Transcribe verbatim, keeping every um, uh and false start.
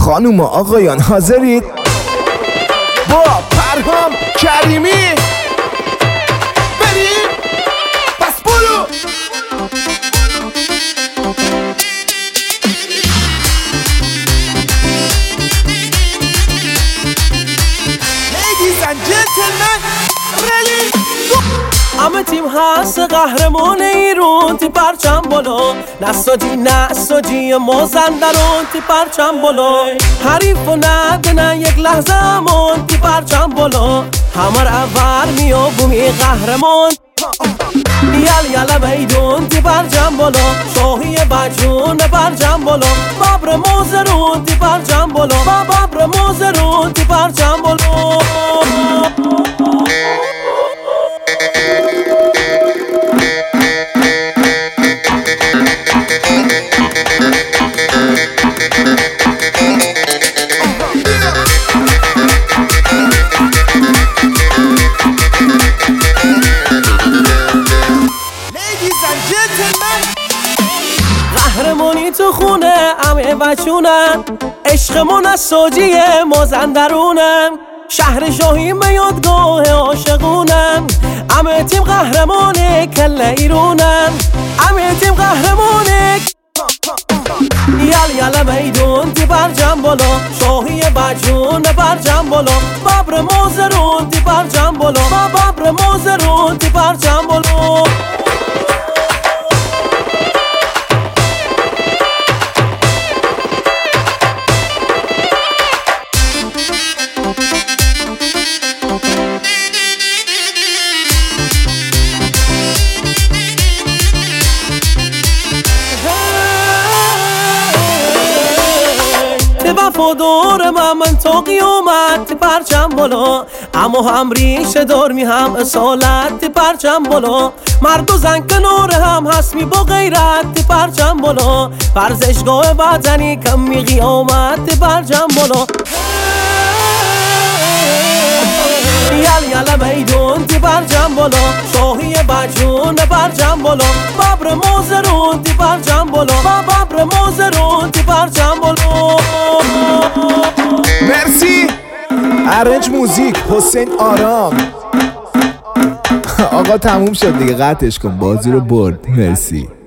خانوم و آقایان حاضرید؟ با پرهام کریمی بریم؟ پس برو. Ladies and gentlemen, ready? همه تیم هست قهرمان ایران تی پرچم بالا نساجی نساجی مازندران تی پرچم بالا حریف و ندنه یک لحظه امان تی پرچم بالا همه را اول میابومی قهرمان یل یل میدون تی پرچم بالا شاهی بجون پرچم بالا ببر موزرون تی پرچم بالا ببر موزرون تی پرچم بالا قهرمانی تو خونه همه بچونن عشقمون از ساجی مازندرونم شهر شاهی به یادگاه عاشقونم همه تیم قهرمان کل ایرونم همه تیم قهرمان یل یل میدون تی پرچم بالا شاهی بجون پرچم بالا ببر موزرون تی پرچم بالا ببر موزرون تی پرچم بالا وفادار من من تا قیامت پرچم بالا اما هم ریشه دار می هم اصالت پرچم بالا مرد و زن کنار هم هست می با غیرت پرچم بالا ورزشگاه بدنی کم می قیامت پرچم بالا یل یل میدون تی پرچم بالا شاهی بجون پرچم بالا ببر موزرون تی پرچم بالا ببر موزرون تی پرچم بالا مرسی. ارنج موزیک حسین آرام. آقا تموم شد دیگه، قطعش کن، بازی رو برد. مرسی.